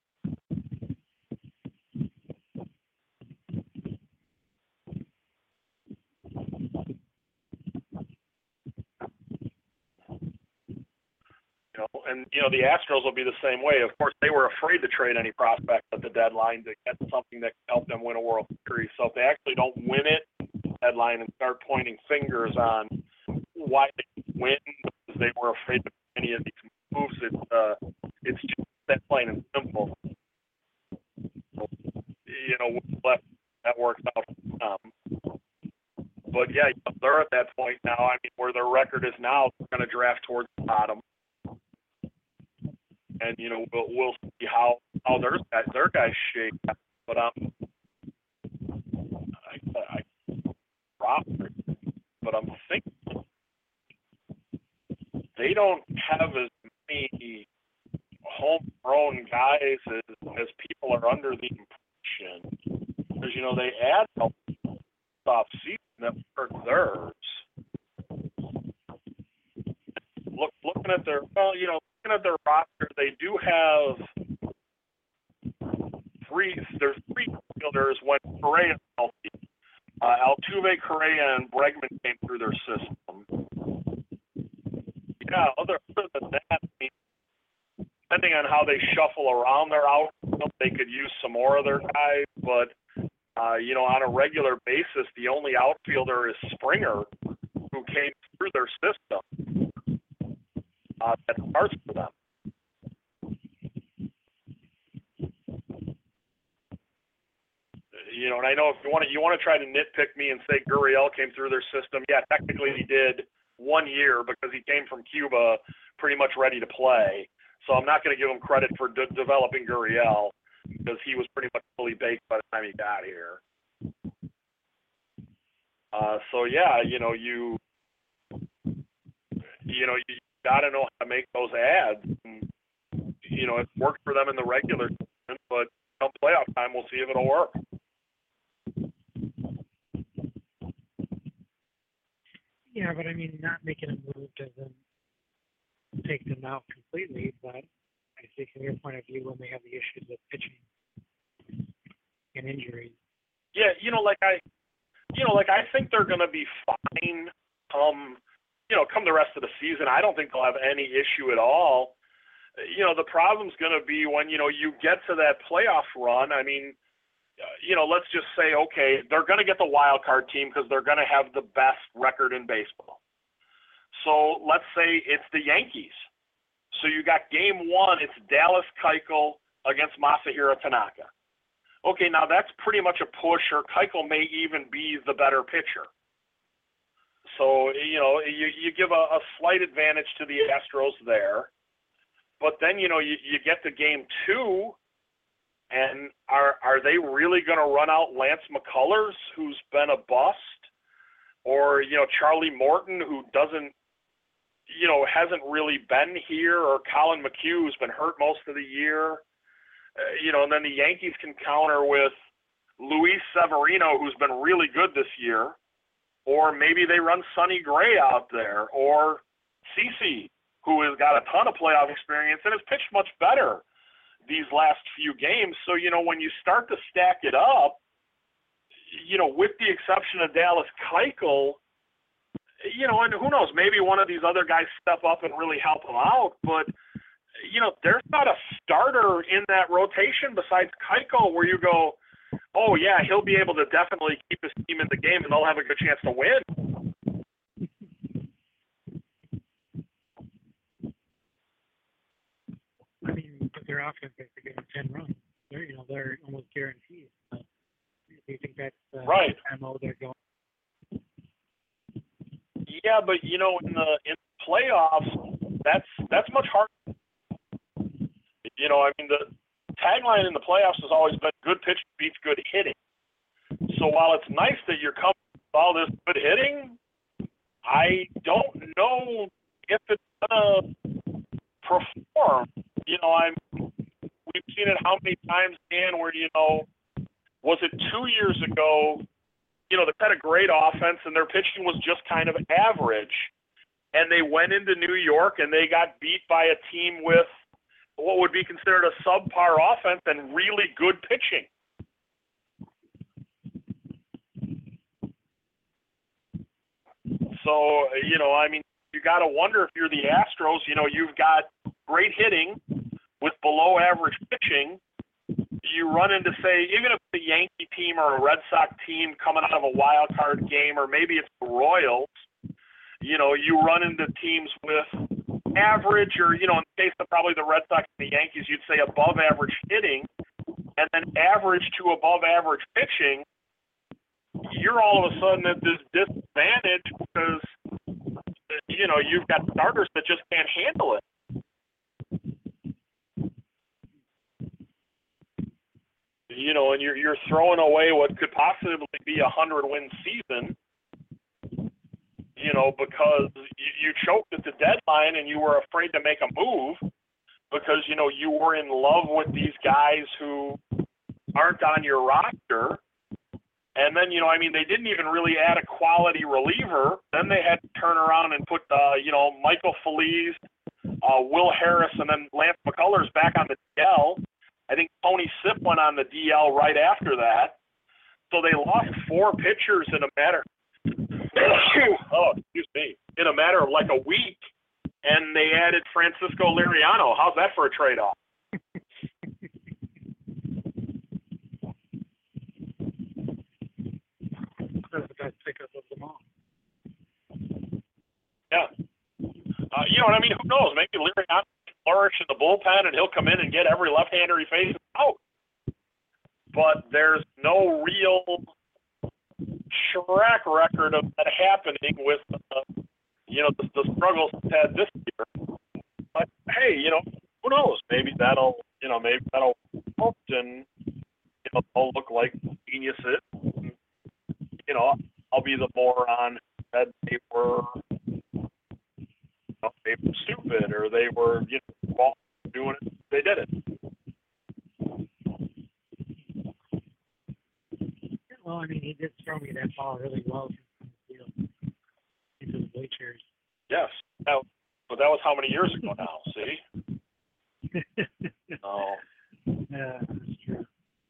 Speaker 2: You know, and you know the Astros will be the same way. Of course, they were afraid to trade any prospect at the deadline to get something that could help them win a World Series. So if they actually don't win it at the deadline and start pointing fingers on why they win because they were afraid to make any of these moves, it's uh, it's just that plain and simple. So, you know, let that works out for them. But yeah, they're at that point now. I mean, where their record is now, they're going to draft towards the bottom. And you know we'll, we'll see how how their guys their guys shake. But um, I, I roster, but I'm thinking they don't have as many homegrown guys as, as people are under the impression. Because you know they add off season that hurt theirs. Look, looking at their well, you know. At their roster, they do have three. There's three fielders when Correa is healthy. Uh, Altuve, Correa, and Bregman came through their system. Yeah, other, other than that, I mean, depending on how they shuffle around their outfield, they could use some more of their guys. But uh, you know, on a regular basis, the only outfielder is Springer, who came through their system. Uh, that starts for them. You know, and I know if you want to, you want to try to nitpick me and say Gurriel came through their system. Yeah, technically he did one year because he came from Cuba pretty much ready to play. So I'm not going to give him credit for de- developing Gurriel because he was pretty much fully baked by the time he got here. Uh, so yeah, you know, you, you know, you got to know how to make those ads. And, you know, it worked for them in the regular season, but come playoff time, we'll see if it'll work.
Speaker 3: Yeah, but I mean, not making a move doesn't take them out completely. But I think, from your point of view, when they have the issues of pitching and injuries.
Speaker 2: Yeah, you know, like I, you know, like I think they're going to be fine. Um, you know, come the rest of the season, I don't think they'll have any issue at all. You know, the problem's going to be when, you know, you get to that playoff run. I mean, uh, you know, let's just say, okay, they're going to get the wild card team because they're going to have the best record in baseball. So let's say it's the Yankees. So you got game one, it's Dallas Keuchel against Masahiro Tanaka. Okay, now that's pretty much a push, or Keuchel may even be the better pitcher. So, you know, you, you give a, a slight advantage to the Astros there. But then, you know, you, you get to game two, and are are they really going to run out Lance McCullers, who's been a bust? Or, you know, Charlie Morton, who doesn't, you know, hasn't really been here, or Colin McHugh, who's been hurt most of the year. Uh, you know, and then the Yankees can counter with Luis Severino, who's been really good this year. Or maybe they run Sonny Gray out there, or CeCe, who has got a ton of playoff experience and has pitched much better these last few games. So, you know, when you start to stack it up, you know, with the exception of Dallas Keuchel, you know, and who knows, maybe one of these other guys step up and really help them out. But, you know, there's not a starter in that rotation besides Keuchel where you go, oh, yeah, he'll be able to definitely keep his team in the game and they'll have a good chance to win.
Speaker 3: their offense has to give them ten runs. They're, you know, they're almost guaranteed. So, do you think that's uh,
Speaker 2: Right.
Speaker 3: the M O they're going?
Speaker 2: Yeah, but you know, in the in the playoffs, that's that's much harder. You know, I mean, the tagline in the playoffs has always been "good pitching beats good hitting." So while it's nice that you're coming with all this good hitting, I don't know if it's gonna perform. You know, I'm. We've seen it how many times, Dan, where you know, was it two years ago? You know, they had a great offense and their pitching was just kind of average. And they went into New York and they got beat by a team with what would be considered a subpar offense and really good pitching. So, you know, I mean, you got to wonder if you're the Astros, you know, you've got great hitting with below average pitching. You run into, say, even if it's a Yankee team or a Red Sox team coming out of a wild card game, or maybe it's the Royals, you know, you run into teams with average, or, you know, in the case of probably the Red Sox and the Yankees, you'd say above average hitting, and then average to above average pitching. You're all of a sudden at this disadvantage because, you know, you've got starters that just can't handle it. You know, and you're you're throwing away what could possibly be a hundred win season. You know, because you, you choked at the deadline and you were afraid to make a move because you know you were in love with these guys who aren't on your roster. And then you know, I mean, they didn't even really add a quality reliever. Then they had to turn around and put uh, you know Michael Feliz, uh, Will Harris, and then Lance McCullers back on the D L. I think Tony Sipp went on the D L right after that. So they lost four pitchers in a matter oh, excuse me, in a matter of like a week, and they added Francisco Liriano. How's that for a trade-off?
Speaker 3: That's the best pickup of them all.
Speaker 2: Yeah. Uh, you know what I mean? Who knows? Maybe Liriano flourish in the bullpen and he'll come in and get every left-hander he faces out. But there's no real track record of that happening with, uh, you know, the, the struggles he's had this year. But hey, you know, who knows? Maybe that'll, you know, maybe that'll help and, you know, they'll look like geniuses. And, you know, I'll be the moron that they were, you know, they were stupid or they were, you know, doing it. They did it.
Speaker 3: Well, I mean, he did throw me that ball really well you know, into the bleachers.
Speaker 2: Yes, that, but that was how many years ago now? See? Oh,
Speaker 3: yeah, that's true.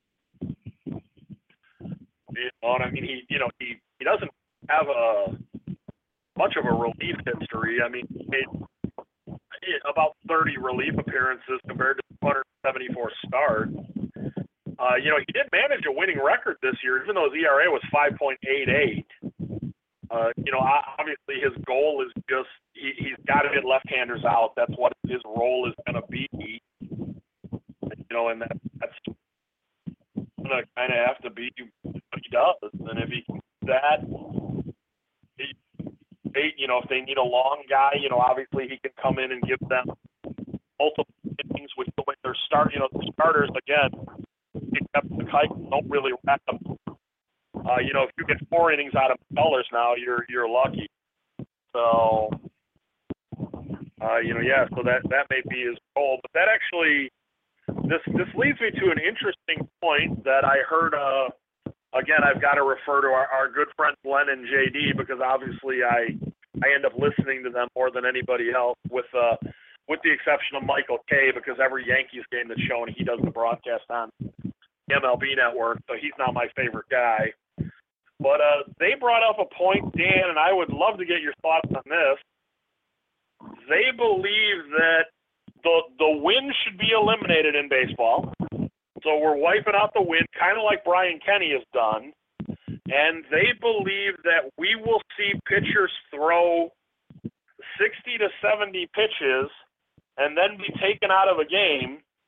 Speaker 2: You know, and I mean, he, you know, he, he doesn't have a much of a relief history. I mean, he made about thirty relief appearances compared to two hundred seventy-four starts. Uh, you know, he did manage a winning record this year, even though his E R A was five point eight eight. Uh, you know, obviously his goal is just he, he's got to get left-handers out. That's what his role is going to be. You know, and that, that's going to kind of have to be what he does. And if he can do that, he, they, you know, if they need a long guy, you know, obviously he can come in and give them multiple innings, which the way they're start, you know, the starters again. Except the Kite don't really rack up. Uh, you know, if you get four innings out of McCullers now, you're you're lucky. So, uh, you know, yeah. So that that may be his goal. But that actually, this this leads me to an interesting point that I heard. Uh, again, I've got to refer to our, our good friends Glenn and J D because obviously I I end up listening to them more than anybody else. With uh, with the exception of Michael Kay, because every Yankees game that's shown, he does the broadcast on M L B Network, so he's not my favorite guy. But uh, they brought up a point, Dan, and I would love to get your thoughts on this. They believe that the the wind should be eliminated in baseball. So we're wiping out the wind, kind of like Brian Kenny has done. And they believe that we will see pitchers throw sixty to seventy pitches and then be taken out of a game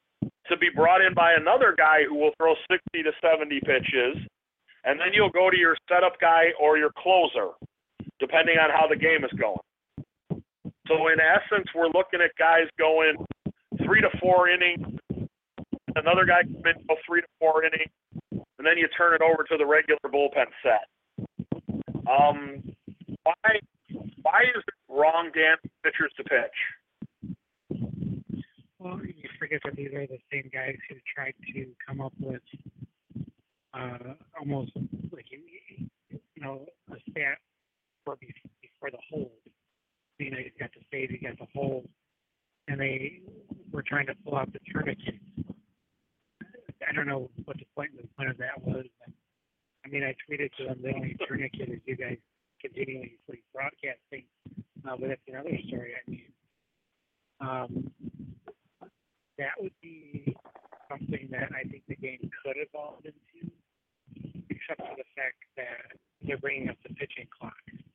Speaker 2: to be brought in by another guy who will throw sixty to seventy pitches, and then you'll go to your setup guy or your closer, depending on how the game is going. So in essence, we're looking at guys going three to four innings, another guy can go three to four innings, and then you turn it over to the regular bullpen set. Um, why, why is it wrong, Dan, for pitchers to pitch?
Speaker 3: Well, you forget that these are the same guys who tried to come up with uh, almost like you, you know a stat for before the hold. You know, you've got the save, you got the hold, and they were trying to pull out the tourniquet. I don't know what the point, the point of that was. But, I mean, I tweeted to them the only tourniquet is you guys continuously broadcasting, uh, but that's another story. I mean, um, that would be something that I think the game could evolve into, except for the fact that they're bringing up the pitching clock.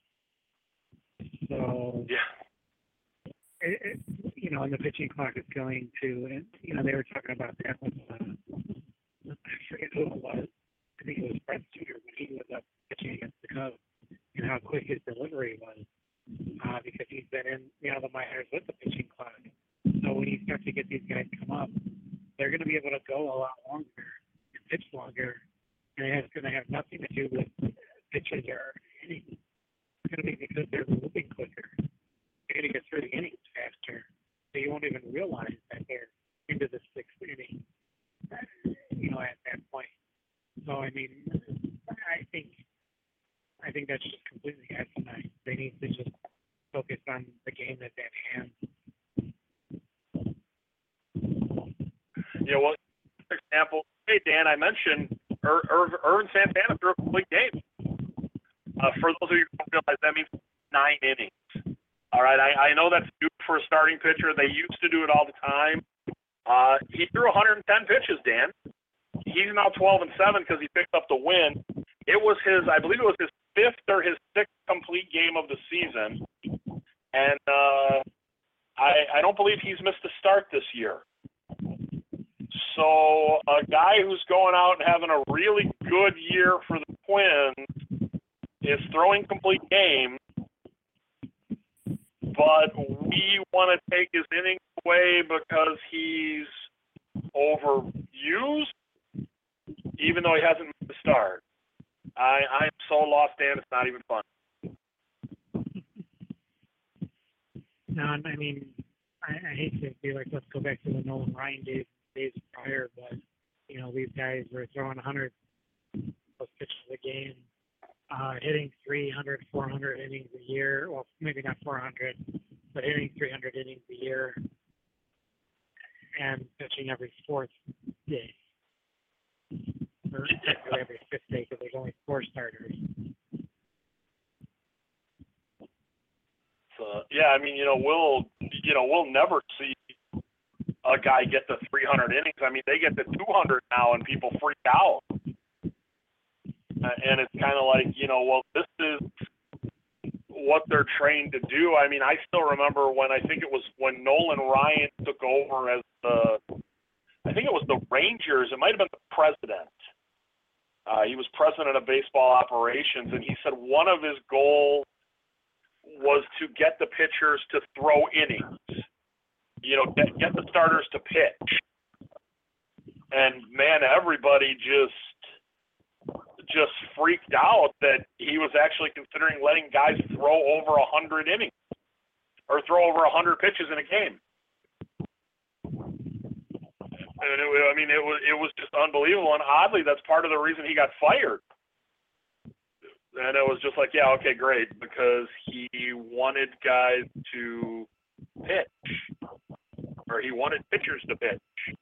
Speaker 3: So,
Speaker 2: yeah,
Speaker 3: it, it, you know, and the pitching clock is going to, and, you know, they were talking about that with, uh, I forget who it was. I think it was Brett Suter when he was up pitching against the Cubs, and how quick his delivery was, uh, because he's been in, you know, the minors with the pitching clock. So when you start to get these guys come up, they're going to be able to go a lot longer and pitch longer, and it's going to have nothing to do with pitches or anything. It's going to be because they're moving quicker. They're going to get through the innings faster, so you won't even realize that they're into the sixth inning, you know, at that point. So, I mean, I think I think that's just completely asinine. They need to just focus on the game that's at hand.
Speaker 2: Yeah, well, for example, hey, Dan, I mentioned Ir- Ir- Irvin Santana threw a complete game. Uh, for those of you who don't realize, that means nine innings. All right, I, I know that's new for a starting pitcher. They used to do it all the time. Uh, he threw one hundred ten pitches, Dan. He's now twelve and seven because he picked up the win. It was his, I believe it was his fifth or his sixth complete game of the season. And uh, I, I don't believe he's missed a start this year. So a guy who's going out and having a really good year for the Twins is throwing complete games, but we want to take his innings away because he's overused, even though he hasn't missed a start. I, I'm so lost, Dan, it's not even fun.
Speaker 3: No, I mean, I, I hate to be like, let's go back to the Nolan Ryan days, days prior, but, you know, these guys were throwing one hundred plus pitches a game, uh, hitting three hundred, four hundred innings a year. Well, maybe not four hundred, but hitting three hundred innings a year and pitching every fourth day. Or technically every fifth day because there's only four starters.
Speaker 2: So, yeah, I mean, you know, we'll, you know, we'll never see a guy get to three hundred innings. I mean, they get to two hundred now and people freak out. Uh, and it's kind of like, you know, well, this is what they're trained to do. I mean, I still remember when I think it was when Nolan Ryan took over as the, I think it was the Rangers. It might have been the president. Uh, he was president of baseball operations, and he said one of his goals was to get the pitchers to throw innings. You know, get, get the starters to pitch. And man, everybody just just freaked out that he was actually considering letting guys throw over a hundred innings or throw over a hundred pitches in a game. And it, I mean, it was it was just unbelievable. And oddly, that's part of the reason he got fired. And it was just like, yeah, okay, great, because he wanted guys to pitch, or he wanted pitchers to pitch.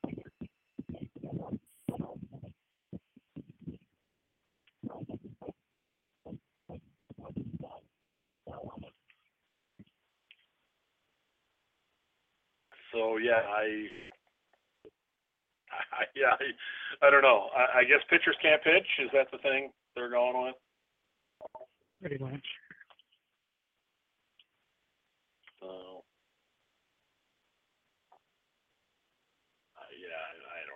Speaker 2: So yeah, I, I yeah, I, I don't know. I, I guess pitchers can't pitch. Is that the thing they're going with?
Speaker 3: Pretty much.
Speaker 2: So, uh, yeah, I, I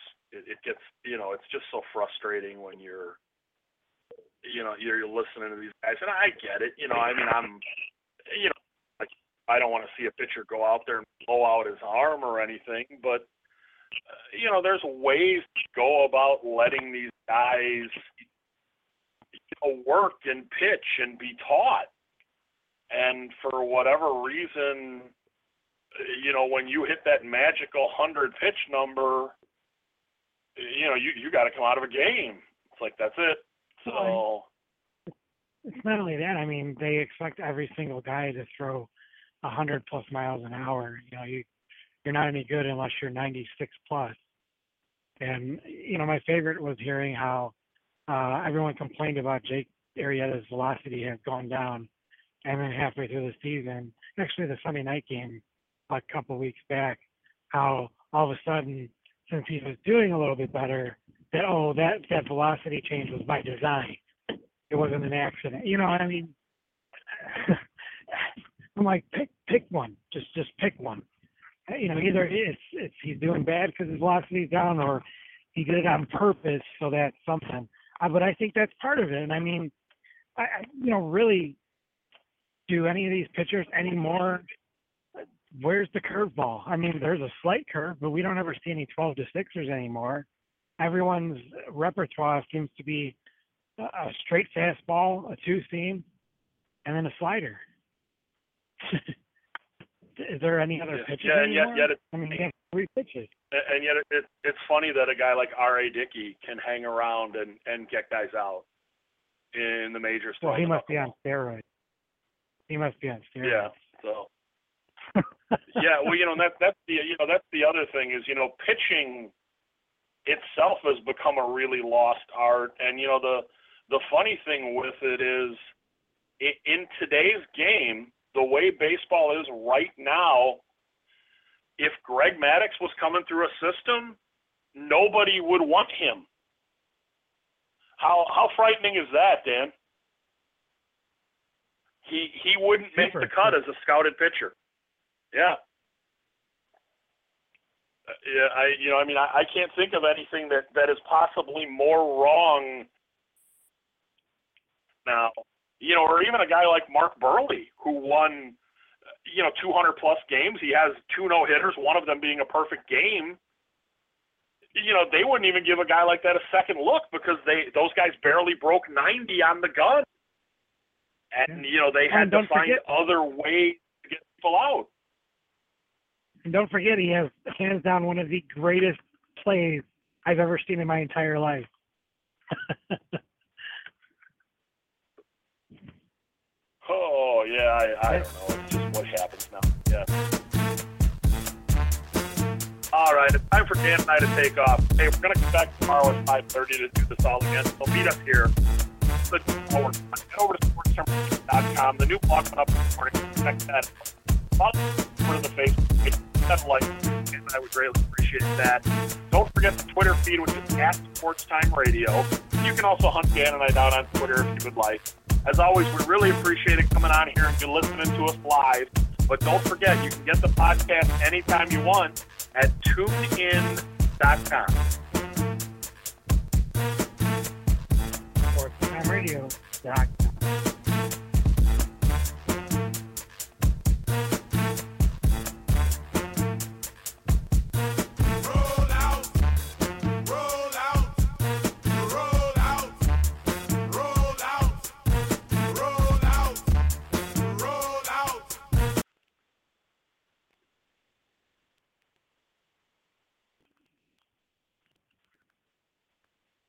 Speaker 2: It, it gets, you know, it's just so frustrating when you're, you know, you're, you're listening to these guys, and I get it. You know, I mean, I'm, you know, like, I don't want to see a pitcher go out there and blow out his arm or anything, but, uh, you know, there's ways to go about letting these guys, you know, work and pitch and be taught. And for whatever reason, you know, when you hit that magical hundred pitch number, you know, you, you got to come out of a game. It's like, that's it. So
Speaker 3: it's not only that. I mean, they expect every single guy to throw a hundred plus miles an hour. You know, you you're not any good unless you're ninety-six plus. And you know, my favorite was hearing how uh, everyone complained about Jake Arrieta's velocity has gone down, and then halfway through the season, actually the Sunday night game a couple weeks back, how all of a sudden, since he was doing a little bit better, that oh that that velocity change was by design. It wasn't an accident. You know what I mean? I'm like, pick pick one. Just just pick one. You know, either it's it's he's doing bad because his velocity's down, or he did it on purpose so that's something. Uh, but I think that's part of it. And I mean, I, I you know really, do any of these pitchers anymore? Where's the curveball? I mean, there's a slight curve, but we don't ever see any twelve to sixers anymore. Everyone's repertoire seems to be a straight fastball, a two seam, and then a slider. Is there any other
Speaker 2: yeah,
Speaker 3: pitches
Speaker 2: yeah, and
Speaker 3: anymore?
Speaker 2: yet, yet it,
Speaker 3: I mean, he has three pitches.
Speaker 2: And yet it, it, it's funny that a guy like R A. Dickey can hang around and, and get guys out in the majors.
Speaker 3: Well, he must be on steroids. He must be on steroids.
Speaker 2: Yeah, so. yeah, well, you know, that that's the you know that's the other thing is, you know, pitching itself has become a really lost art, and you know the the funny thing with it is, in today's game, the way baseball is right now, if Greg Maddux was coming through a system, nobody would want him. How how frightening is that, Dan? He he wouldn't
Speaker 3: Super.
Speaker 2: make the cut as a scouted pitcher. Yeah. Yeah, I you know, I mean, I, I can't think of anything that, that is possibly more wrong now. You know, or even a guy like Mark Burley, who won, you know, two hundred plus games. He has two no-hitters, one of them being a perfect game. You know, they wouldn't even give a guy like that a second look because they those guys barely broke ninety on the gun. And, you know, they had to find
Speaker 3: forget,
Speaker 2: other ways to get people out.
Speaker 3: And don't forget, he has hands down one of the greatest plays I've ever seen in my entire life.
Speaker 2: Oh, yeah, I, I don't know. It's just what happens now. Yeah. All right, it's time for Dan and I to take off. Hey, we're going to come back tomorrow at five thirty to do this all again. So meet us here. Let's go over to sports terminal dot com. The new blog went up this morning. Check that out. Over to the Facebook page. That like, and I would greatly appreciate that. Don't forget the Twitter feed, which is at Sports Time Radio. You can also hunt Dan and I down on Twitter if you would like. As always, we really appreciate it coming on here and you listening to us live. But don't forget, you can get the podcast anytime you want at tune in dot com.